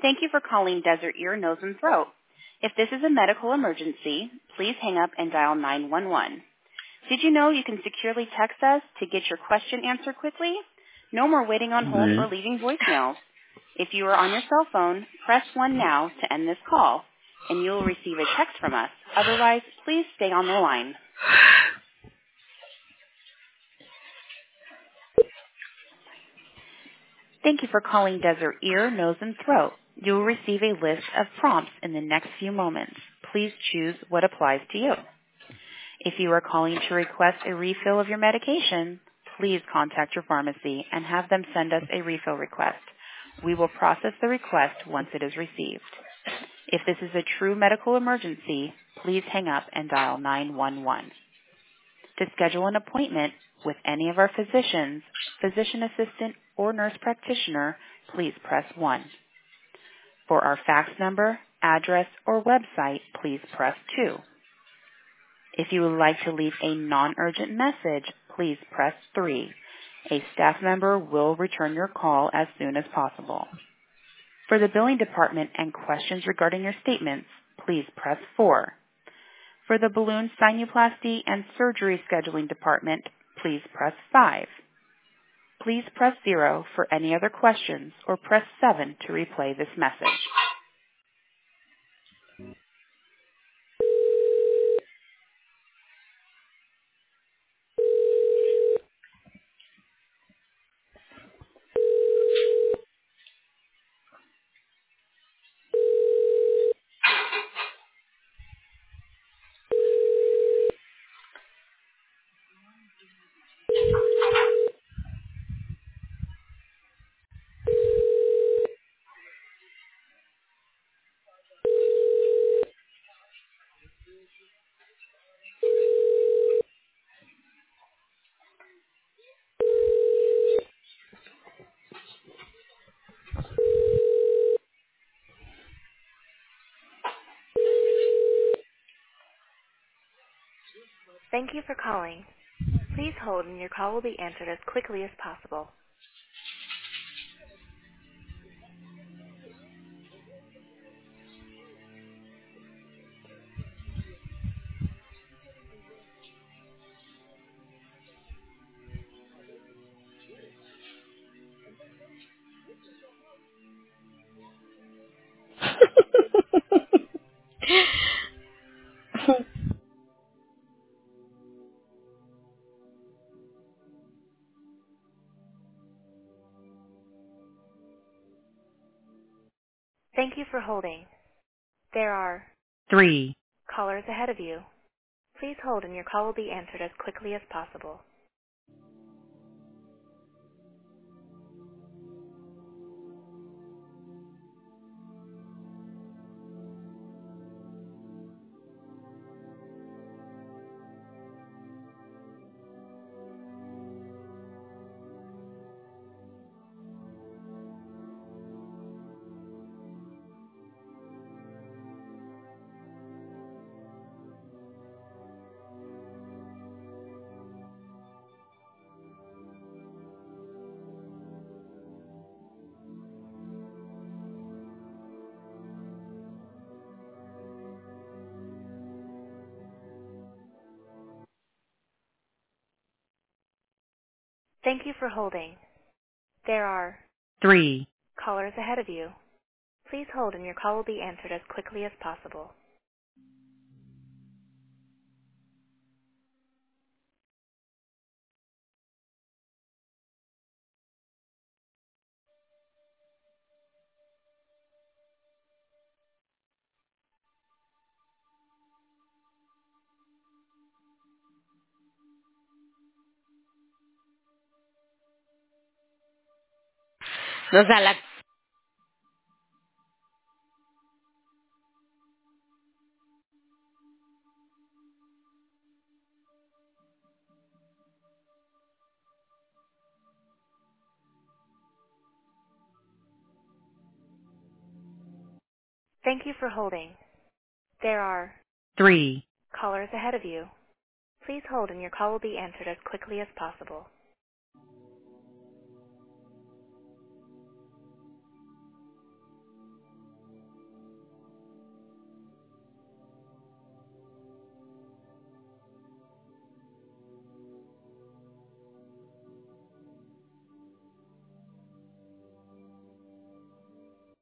Thank you for calling Desert Ear, Nose, and Throat. If this is a medical emergency, please hang up and dial 911. Did you know you can securely text us to get your question answered quickly? No more waiting on hold or leaving voicemails. If you are on your cell phone, press 1 now to end this call, and you will receive a text from us. Otherwise, please stay on the line. Thank you for calling Desert Ear, Nose, and Throat. You will receive a list of prompts in the next few moments. Please choose what applies to you. If you are calling to request a refill of your medication, please contact your pharmacy and have them send us a refill request. We will process the request once it is received. If this is a true medical emergency, please hang up and dial 911. To schedule an appointment with any of our physicians, physician assistant, or nurse practitioner, please press 1. For our fax number, address, or website, please press 2. If you would like to leave a non-urgent message, please press 3. A staff member will return your call as soon as possible. For the billing department and questions regarding your statements, please press 4. For the balloon sinuplasty and surgery scheduling department, please press 5. Please press 0 for any other questions or press 7 to replay this message. Thank you for calling. Please hold and your call will be answered as quickly as possible. Thank you for holding. There are 3. callers ahead of you. Please hold and your call will be answered as quickly as possible. Thank you for holding. There are 3. callers ahead of you. Please hold and your call will be answered as quickly as possible. O sea, la... Thank you for holding. There are 3. callers ahead of you. Please hold and your call will be answered as quickly as possible.